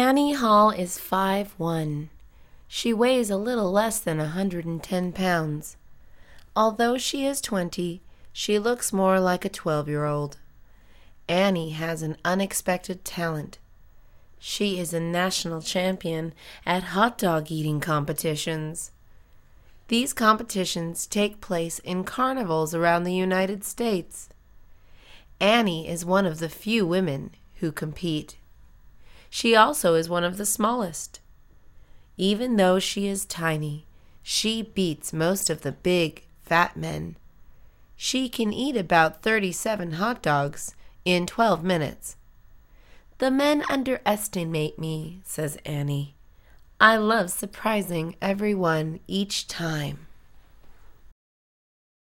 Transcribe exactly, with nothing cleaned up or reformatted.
Annie Hall is five one. She weighs a little less than a hundred and ten pounds. Although she is twenty, she looks more like a twelve-year-old. Annie has an unexpected talent. She is a national champion at hot dog eating competitions. These competitions take place in carnivals around the United States. Annie is one of the few women who compete. She also is one of the smallest. Even though she is tiny, she beats most of the big, fat men. She can eat about thirty-seven hot dogs in twelve minutes. The men underestimate me, says Annie. I love surprising everyone each time.